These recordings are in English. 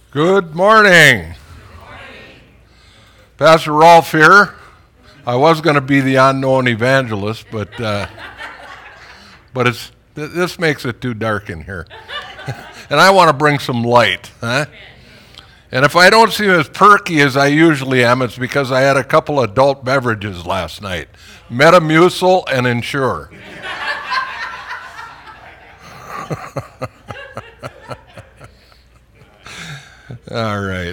Good morning. Pastor Rolf here. I was going to be the unknown evangelist, but this makes it too dark in here. And I want to bring some light. Huh? And if I don't seem as perky as I usually am, it's because I had a couple adult beverages last night. Metamucil and Ensure. All right.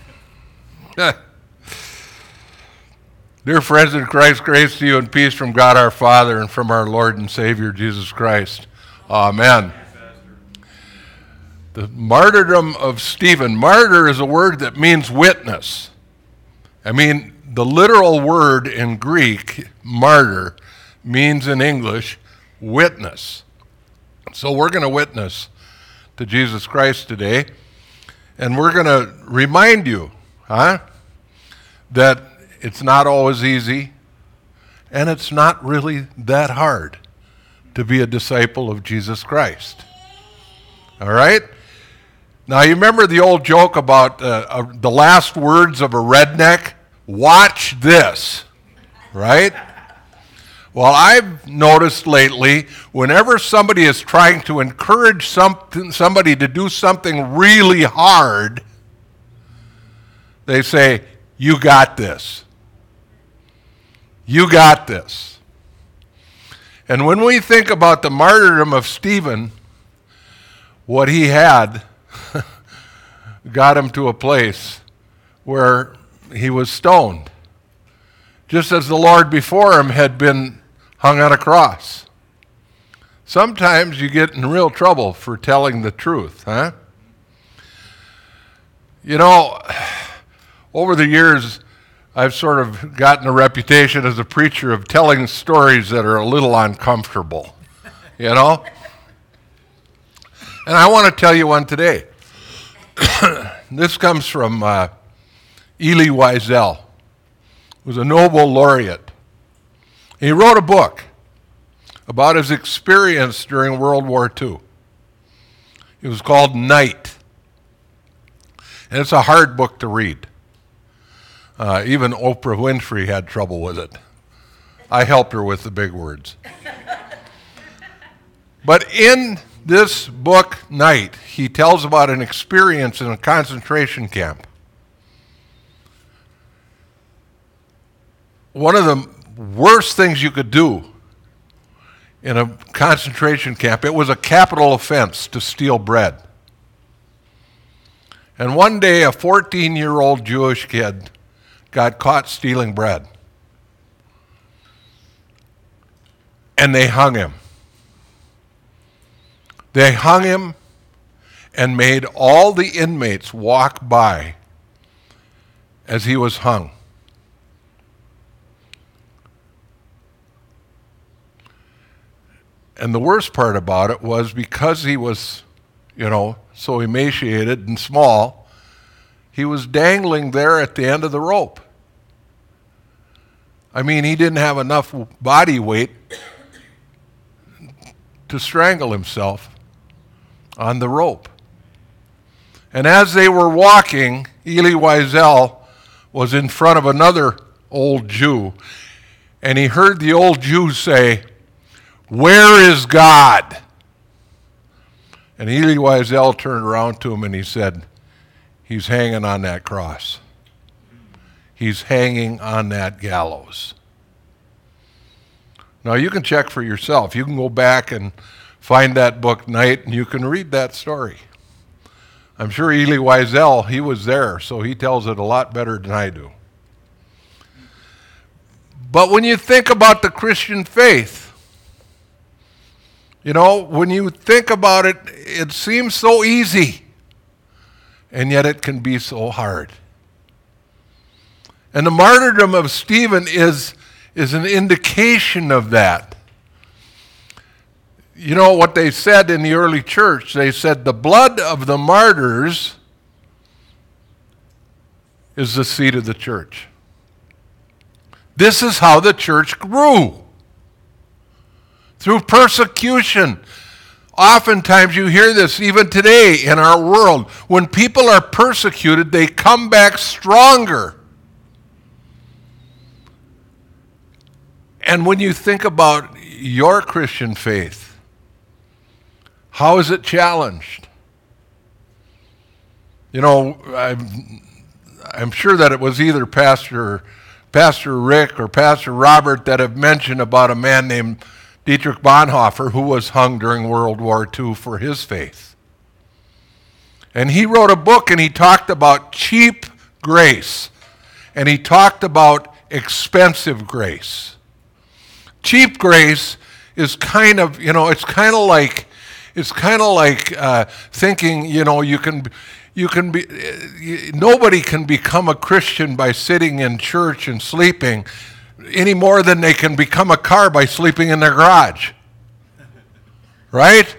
Dear friends in Christ, grace to you and peace from God our Father and from our Lord and Savior Jesus Christ. Amen. The martyrdom of Stephen. Martyr is a word that means witness. I mean, the literal word in Greek, martyr, means in English, witness. So we're going to witness to Jesus Christ today. And we're going to remind you, that it's not always easy, and it's not really that hard to be a disciple of Jesus Christ. All right? Now, you remember the old joke about the last words of a redneck? Watch this, right? Well, I've noticed lately, whenever somebody is trying to encourage somebody to do something really hard, they say, "You got this. You got this." And when we think about the martyrdom of Stephen, what he had got him to a place where he was stoned, just as the Lord before him had been hung on a cross. Sometimes you get in real trouble for telling the truth, huh? You know, over the years, I've sort of gotten a reputation as a preacher of telling stories that are a little uncomfortable, you know? And I want to tell you one today. This comes from Elie Wiesel, who was a Nobel laureate. He wrote a book about his experience during World War II. It was called Night. And it's a hard book to read. Even Oprah Winfrey had trouble with it. I helped her with the big words. But in this book, Night, he tells about an experience in a concentration camp. One of the worst things you could do in a concentration camp, it was a capital offense to steal bread. And one day, a 14-year-old Jewish kid got caught stealing bread. And they hung him. They hung him and made all the inmates walk by as he was hung. And the worst part about it was because he was, so emaciated and small, he was dangling there at the end of the rope. I mean, he didn't have enough body weight to strangle himself on the rope. And as they were walking, Elie Wiesel was in front of another old Jew, and he heard the old Jew say, "Where is God?" And Elie Wiesel turned around to him and he said, "He's hanging on that cross. He's hanging on that gallows." Now you can check for yourself. You can go back and find that book, Night, and you can read that story. I'm sure Elie Wiesel, he was there, so he tells it a lot better than I do. But when you think about the Christian faith, when you think about it, it seems so easy, and yet it can be so hard. And the martyrdom of Stephen is an indication of that. You know what they said in the early church? They said the blood of the martyrs is the seed of the church. This is how the church grew. Through persecution. oftentimes you hear this even today in our world. When people are persecuted, they come back stronger. And when you think about your Christian faith, how is it challenged? You know, I'm sure that it was either Pastor Rick or Pastor Robert that have mentioned about a man named Dietrich Bonhoeffer who was hung during World War II for his faith. And he wrote a book and he talked about cheap grace and he talked about expensive grace. Cheap grace is kind of, it's kind of like thinking, nobody can become a Christian by sitting in church and sleeping any more than they can become a car by sleeping in their garage. Right?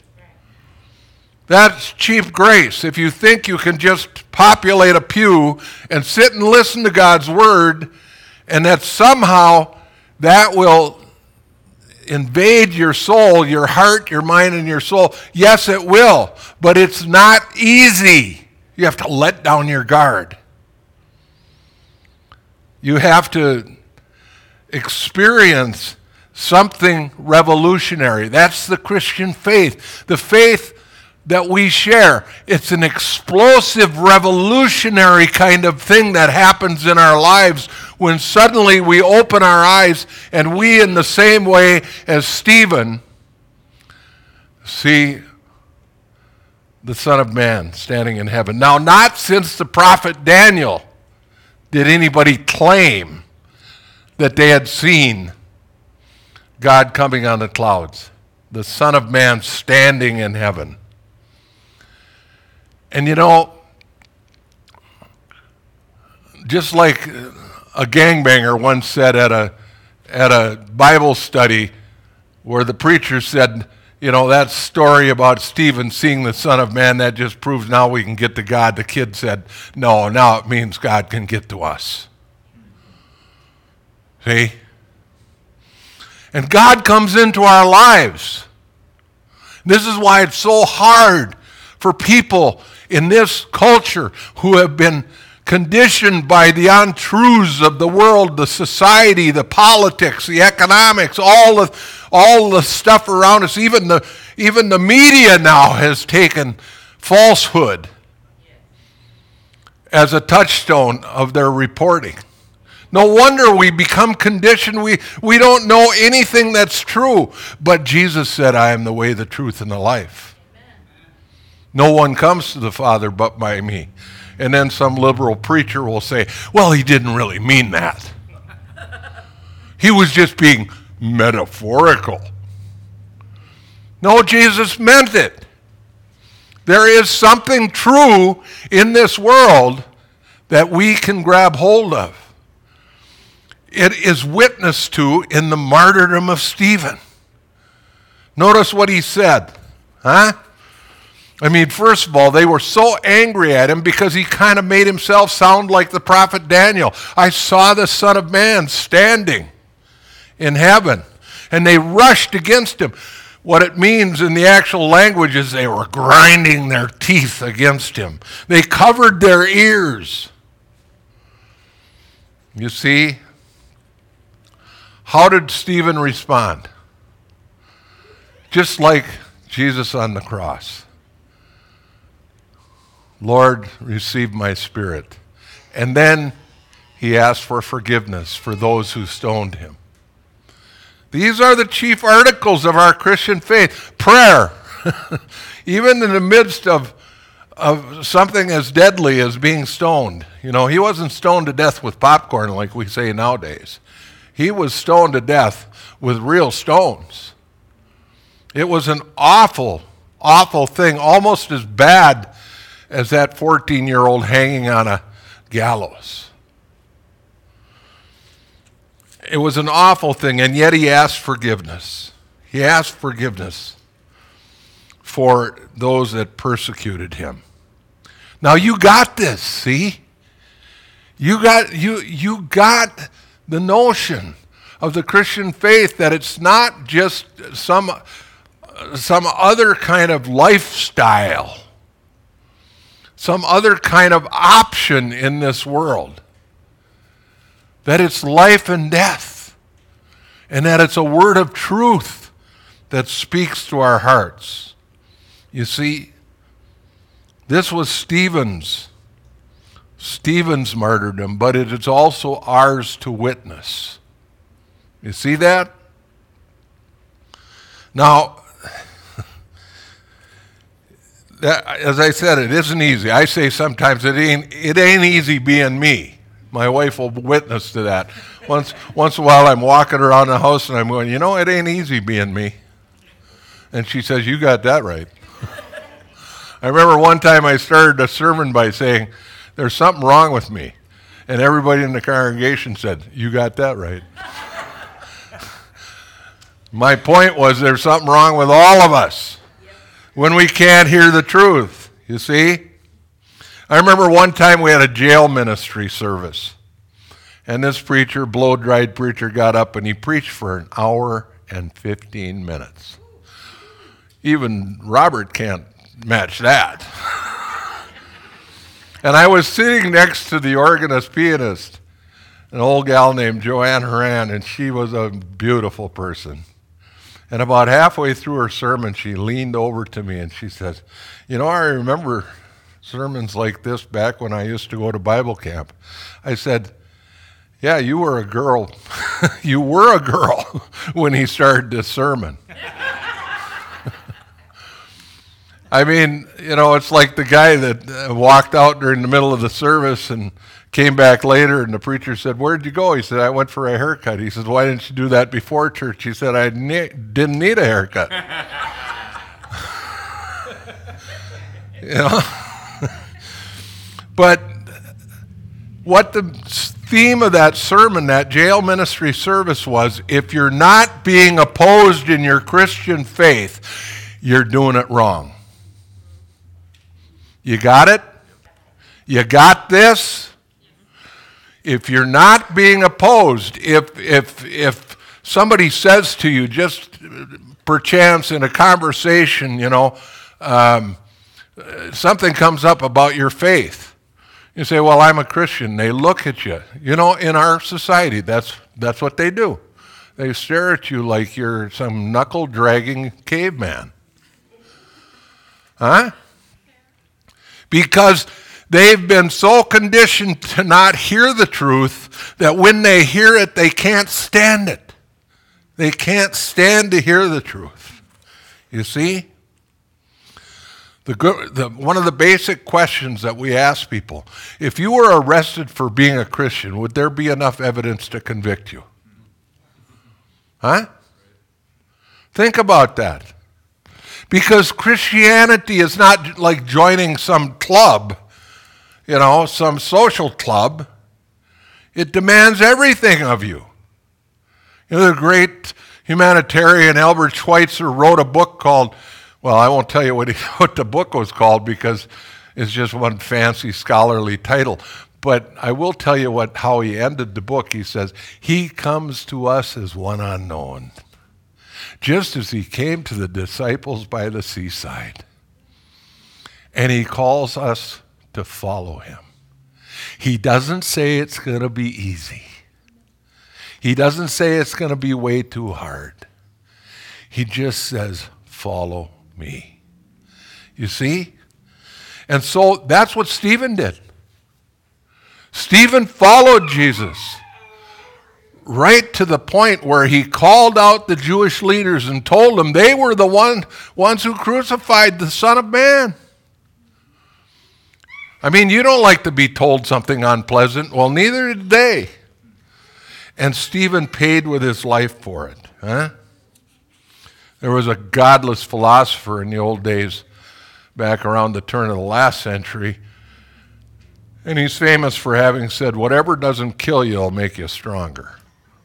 That's cheap grace. If you think you can just populate a pew and sit and listen to God's word and that somehow that will invade your soul, your heart, your mind, and your soul. Yes, it will, but it's not easy. You have to let down your guard. You have to experience something revolutionary. That's the Christian faith. The faith that we share. It's an explosive, revolutionary kind of thing that happens in our lives when suddenly we open our eyes and we, in the same way as Stephen, see the Son of Man standing in heaven. Now, not since the prophet Daniel did anybody claim that they had seen God coming on the clouds, the Son of Man standing in heaven. And just like a gangbanger once said at a Bible study where the preacher said, that story about Stephen seeing the Son of Man, that just proves now we can get to God. The kid said, no, now it means God can get to us. See? And God comes into our lives. This is why it's so hard for people in this culture who have been conditioned by the untruths of the world, the society, the politics, the economics, all the stuff around us. Even the media now has taken falsehood as a touchstone of their reporting. No wonder we become conditioned. We don't know anything that's true. But Jesus said, I am the way, the truth, and the life. No one comes to the Father but by me. And then some liberal preacher will say, well, he didn't really mean that. He was just being metaphorical. No, Jesus meant it. There is something true in this world that we can grab hold of. It is witnessed to in the martyrdom of Stephen. Notice what he said. First of all, they were so angry at him because he kind of made himself sound like the prophet Daniel. I saw the Son of Man standing in heaven. And they rushed against him. What it means in the actual language is they were grinding their teeth against him. They covered their ears. You see, how did Stephen respond? Just like Jesus on the cross. Lord, receive my spirit. And then he asked for forgiveness for those who stoned him. These are the chief articles of our Christian faith. Prayer. Even in the midst of something as deadly as being stoned. He wasn't stoned to death with popcorn like we say nowadays. He was stoned to death with real stones. It was an awful, awful thing, almost as bad as that 14-year-old hanging on a gallows. It was an awful thing, and yet he asked forgiveness. He asked forgiveness for those that persecuted him. Now you got this, see? You got the notion of the Christian faith that it's not just some other kind of lifestyle, some other kind of option in this world. That it's life and death, and that it's a word of truth that speaks to our hearts. You see, this was Stephen's martyrdom, but it is also ours to witness. You see that? Now, as I said, it isn't easy. I say sometimes it ain't easy being me. My wife will witness to that. Once in a while I'm walking around the house and I'm going, it ain't easy being me. And she says, you got that right. I remember one time I started a sermon by saying, there's something wrong with me. And everybody in the congregation said, you got that right. My point was there's something wrong with all of us when we can't hear the truth, you see? I remember one time we had a jail ministry service. And this preacher, blow-dried preacher, got up and he preached for an hour and 15 minutes. Even Robert can't match that. And I was sitting next to the organist pianist, an old gal named Joanne Horan, and she was a beautiful person. And about halfway through her sermon, she leaned over to me and she says, I remember sermons like this back when I used to go to Bible camp. I said, yeah, you were a girl. You were a girl when he started this sermon. I mean, it's like the guy that walked out during the middle of the service and came back later, and the preacher said, where'd you go? He said, I went for a haircut. He said, why didn't you do that before church? He said, I didn't need a haircut. But what the theme of that sermon, that jail ministry service was, if you're not being opposed in your Christian faith, you're doing it wrong. You got it? You got this? If you're not being opposed, if somebody says to you, just perchance in a conversation, something comes up about your faith, you say, well, I'm a Christian. They look at you. In our society, that's what they do. They stare at you like you're some knuckle-dragging caveman. Huh? Because they've been so conditioned to not hear the truth that when they hear it, they can't stand it. They can't stand to hear the truth. You see? One of the basic questions that we ask people, if you were arrested for being a Christian, would there be enough evidence to convict you? Huh? Think about that. Because Christianity is not like joining some club, some social club. It demands everything of you. The great humanitarian Albert Schweitzer wrote a book called, well, I won't tell you what the book was called because it's just one fancy scholarly title. But I will tell you how he ended the book. He says, he comes to us as one unknown, just as he came to the disciples by the seaside. And he calls us to follow him. He doesn't say it's going to be easy. He doesn't say it's going to be way too hard. He just says, follow me. You see? And so that's what Stephen did. Stephen followed Jesus right to the point where he called out the Jewish leaders and told them they were the ones who crucified the Son of Man. I mean, you don't like to be told something unpleasant. Well, neither did they. And Stephen paid with his life for it. Huh? There was a godless philosopher in the old days, back around the turn of the last century, and he's famous for having said, whatever doesn't kill you will make you stronger.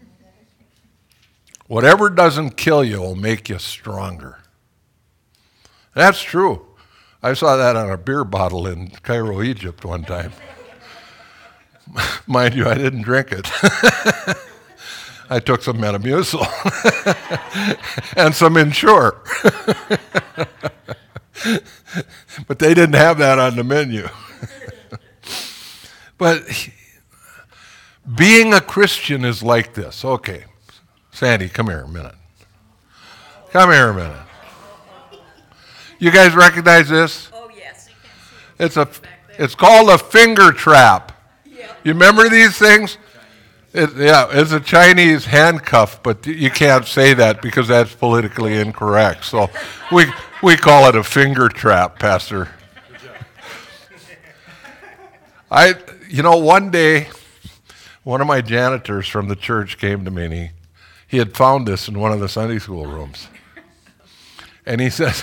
Whatever doesn't kill you will make you stronger. That's true. I saw that on a beer bottle in Cairo, Egypt one time. Mind you, I didn't drink it. I took some Metamucil and some Ensure. But they didn't have that on the menu. But being a Christian is like this. Okay, Sandy, come here a minute. Come here a minute. You guys recognize this? Oh, yes. It's called a finger trap. You remember these things? It's a Chinese handcuff, but you can't say that because that's politically incorrect. So we call it a finger trap, Pastor. One day, one of my janitors from the church came to me, and he had found this in one of the Sunday school rooms. And he says,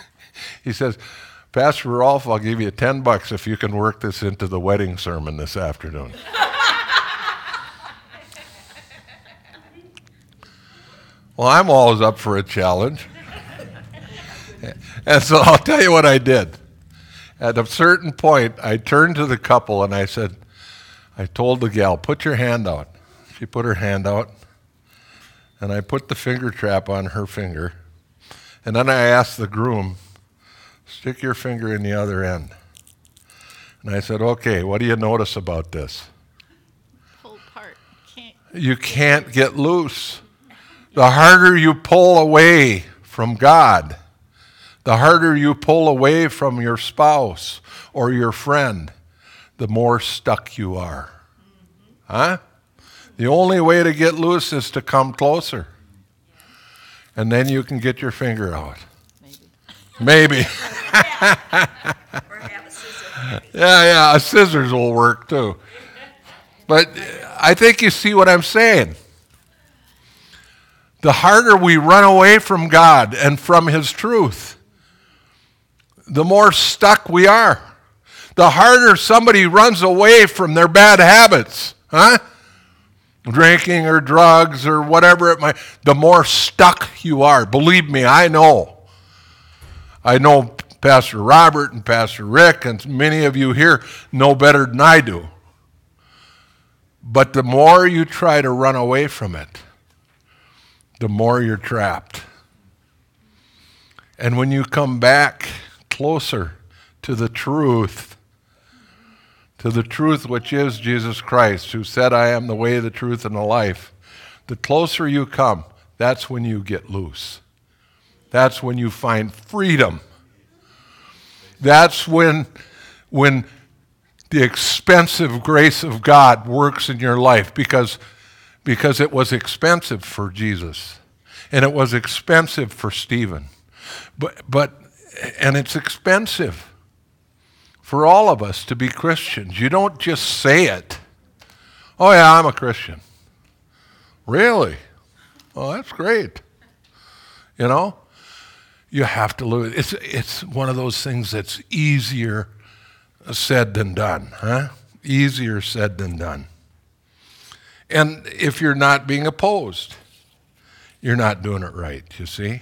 Pastor Rolf, I'll give you $10 if you can work this into the wedding sermon this afternoon. Well, I'm always up for a challenge. And so I'll tell you what I did. At a certain point, I turned to the couple and I told the gal, put your hand out. She put her hand out, and I put the finger trap on her finger. And then I asked the groom, stick your finger in the other end. And I said, okay, what do you notice about this? Pull apart. You can't get loose. The harder you pull away from God, the harder you pull away from your spouse or your friend, the more stuck you are. Huh? The only way to get loose is to come closer. And then you can get your finger out. Maybe. Or have a scissor. Yeah, scissors will work too. But I think you see what I'm saying. The harder we run away from God and from His truth, the more stuck we are. The harder somebody runs away from their bad habits, drinking or drugs or whatever it might, the more stuck you are. Believe me, I know. I know Pastor Robert and Pastor Rick, and many of you here know better than I do. But the more you try to run away from it, the more you're trapped. And when you come back closer to the truth which is Jesus Christ, who said, I am the way, the truth, and the life, the closer you come, that's when you get loose. That's when you find freedom. That's when the expensive grace of God works in your life, because it was expensive for Jesus, and it was expensive for Stephen. And it's expensive for all of us to be Christians. You don't just say it. Oh yeah, I'm a Christian. Really? Oh, that's great. You have to live it. It's one of those things that's easier said than done, Easier said than done. And if you're not being opposed, you're not doing it right, you see?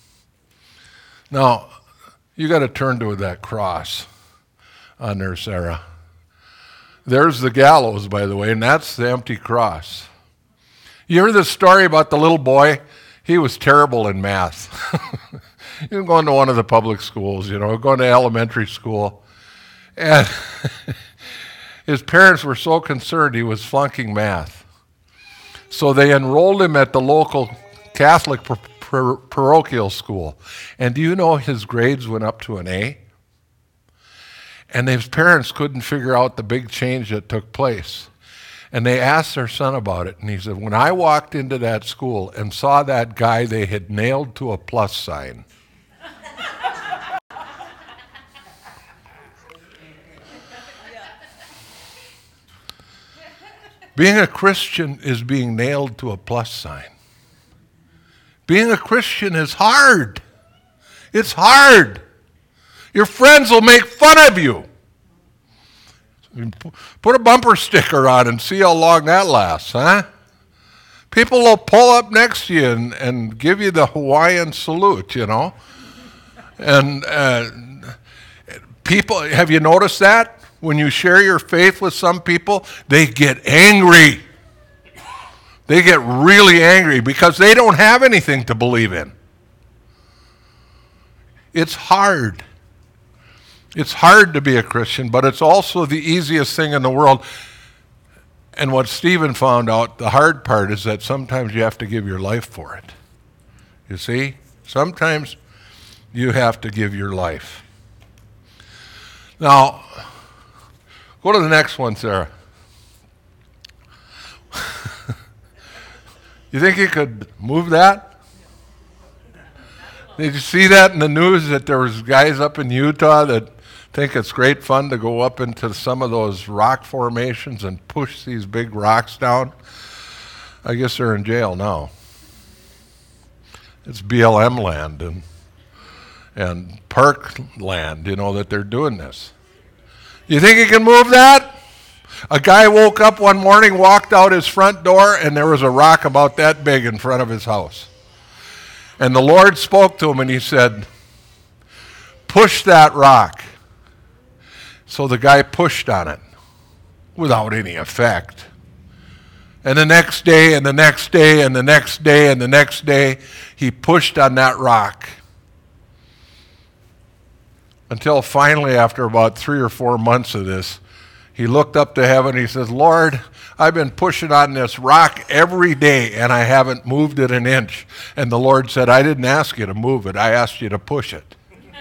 Now, you got to turn to that cross on there, Sarah. There's the gallows, by the way, and that's the empty cross. You hear the story about the little boy? He was terrible in math. He was going to one of the public schools, going to elementary school. And his parents were so concerned he was flunking math. So they enrolled him at the local Catholic parochial school. And do you know his grades went up to an A? And his parents couldn't figure out the big change that took place. And they asked their son about it. And he said, when I walked into that school and saw that guy they had nailed to a plus sign, being a Christian is being nailed to a plus sign. Being a Christian is hard. It's hard. Your friends will make fun of you. Put a bumper sticker on and see how long that lasts, People will pull up next to you and give you the Hawaiian salute, And people, have you noticed that? When you share your faith with some people, they get angry. They get really angry because they don't have anything to believe in. It's hard. It's hard to be a Christian, but it's also the easiest thing in the world. And what Stephen found out, the hard part is that sometimes you have to give your life for it. You see? Sometimes you have to give your life. Now, go to the next one, Sarah. You think you could move that? Did you see that in the news that there was guys up in Utah that think it's great fun to go up into some of those rock formations and push these big rocks down? I guess they're in jail now. It's BLM land and park land, that they're doing this. You think you can move that? A guy woke up one morning, walked out his front door, and there was a rock about that big in front of his house. And the Lord spoke to him and he said, push that rock. So the guy pushed on it without any effect. And the next day, and the next day, and the next day, and the next day, he pushed on that rock. Until finally, after about 3 or 4 months of this, he looked up to heaven and he says, Lord, I've been pushing on this rock every day and I haven't moved it an inch. And the Lord said, I didn't ask you to move it, I asked you to push it.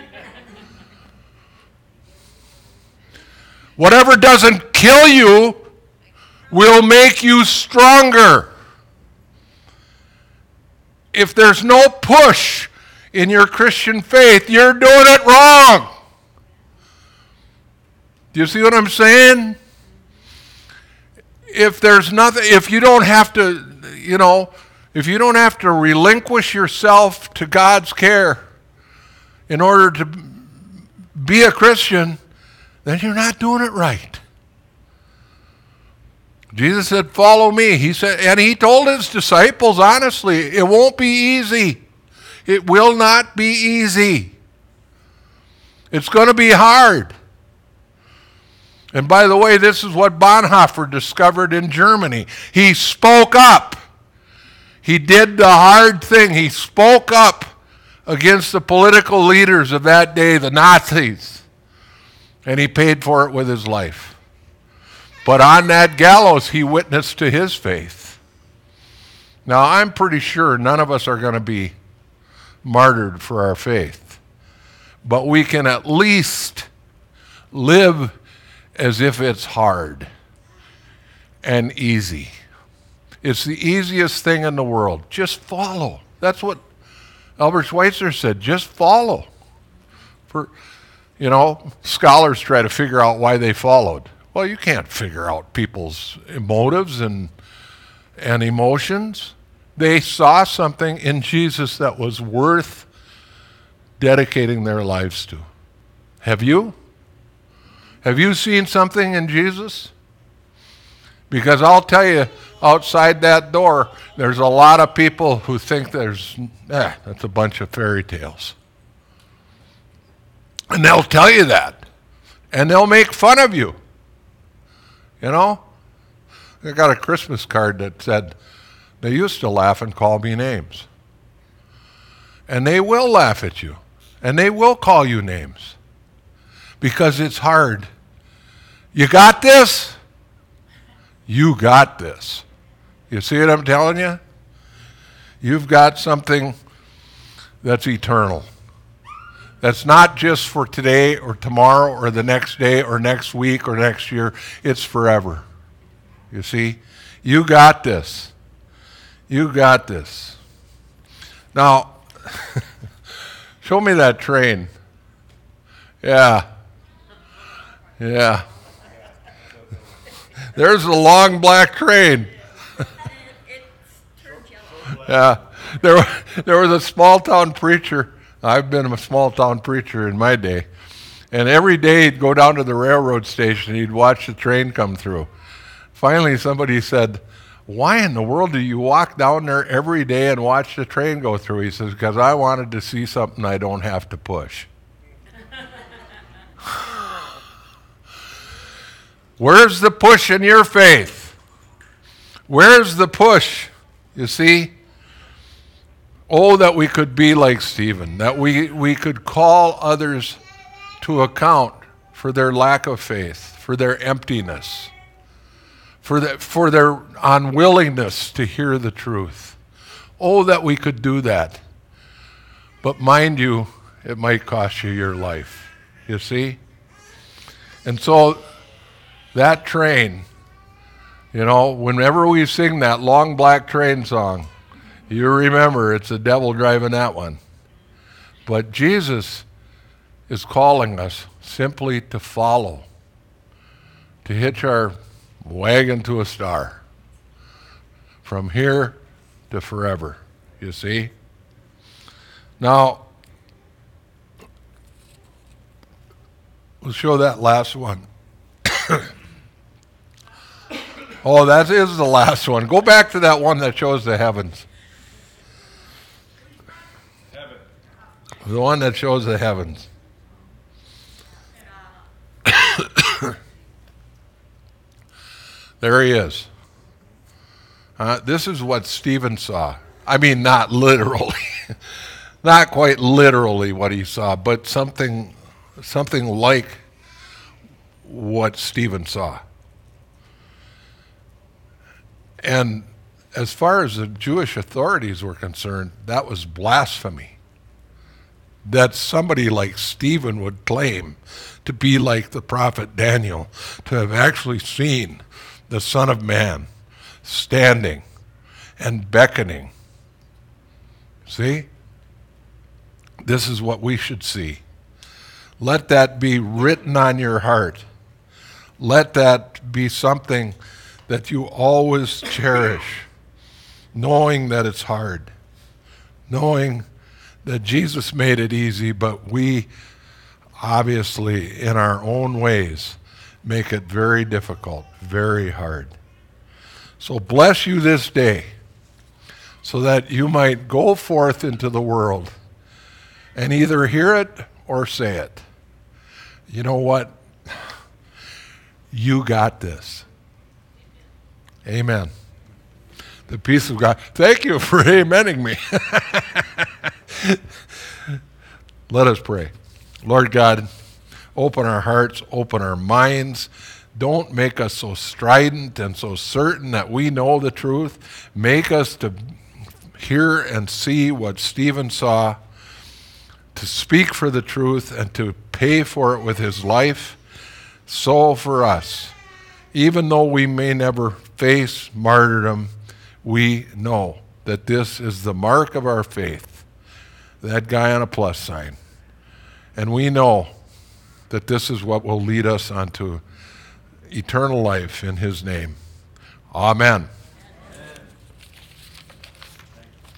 Whatever doesn't kill you will make you stronger. If there's no push in your Christian faith, you're doing it wrong. Do you see what I'm saying? If there's nothing, if you don't have to, if you don't have to relinquish yourself to God's care in order to be a Christian, then you're not doing it right. Jesus said, follow me. He said, and he told his disciples, honestly, it won't be easy. It will not be easy. It's going to be hard. And by the way, this is what Bonhoeffer discovered in Germany. He spoke up. He did the hard thing. He spoke up against the political leaders of that day, the Nazis. And he paid for it with his life. But on that gallows, he witnessed to his faith. Now, I'm pretty sure none of us are going to be martyred for our faith. But we can at least live as if it's hard and easy. It's the easiest thing in the world. Just follow. That's what Albert Schweitzer said. Just follow. Scholars try to figure out why they followed. Well, you can't figure out people's motives and emotions. They saw something in Jesus that was worth dedicating their lives to. Have you? Have you seen something in Jesus? Because I'll tell you, outside that door, there's a lot of people who think that's a bunch of fairy tales. And they'll tell you that. And they'll make fun of you. I got a Christmas card that said, they used to laugh and call me names. And they will laugh at you. And they will call you names. Because it's hard. You got this? You got this. You see what I'm telling you? You've got something that's eternal. That's not just for today or tomorrow or the next day or next week or next year. It's forever. You see? You got this. You got this. Now, show me that train. Yeah. There's a long black train. Yeah. There was a small town preacher. I've been a small town preacher in my day. And every day he'd go down to the railroad station and he'd watch the train come through. Finally somebody said, why in the world do you walk down there every day and watch the train go through? He says, because I wanted to see something I don't have to push. Where's the push in your faith? Where's the push You see? Oh, that we could be like Stephen, that we could call others to account for their lack of faith, for their emptiness, for their unwillingness to hear the truth. Oh, that we could do that. But mind you, it might cost you your life, you see? And so that train, you know, whenever we sing that Long Black Train song, you remember it's the devil driving that one. But Jesus is calling us simply to follow, to hitch our wagon to a star, from here to forever, you see? Now, we'll show that last one. Oh, that is the last one. Go back to that one that shows the heavens. The one that shows the heavens. There he is. This is what Stephen saw. I mean, not literally. Not quite literally what he saw, but something like what Stephen saw. And as far as the Jewish authorities were concerned, that was blasphemy. That somebody like Stephen would claim to be like the prophet Daniel, to have actually seen the Son of Man standing and beckoning. See? This is what we should see. Let that be written on your heart. Let that be something that you always cherish, knowing that it's hard, knowing that Jesus made it easy, but we obviously, in our own ways, make it very difficult, very hard. So bless you this day, so that you might go forth into the world and either hear it or say it. You know what? You got this. Amen. The peace of God. Thank you for amening me. Let us pray. Lord God, open our hearts, open our minds. Don't make us so strident and so certain that we know the truth. Make us to hear and see what Stephen saw, to speak for the truth and to pay for it with his life. So for us, even though we may never face martyrdom, we know that this is the mark of our faith, that guy on a plus sign. And we know that this is what will lead us onto eternal life in his name. Amen.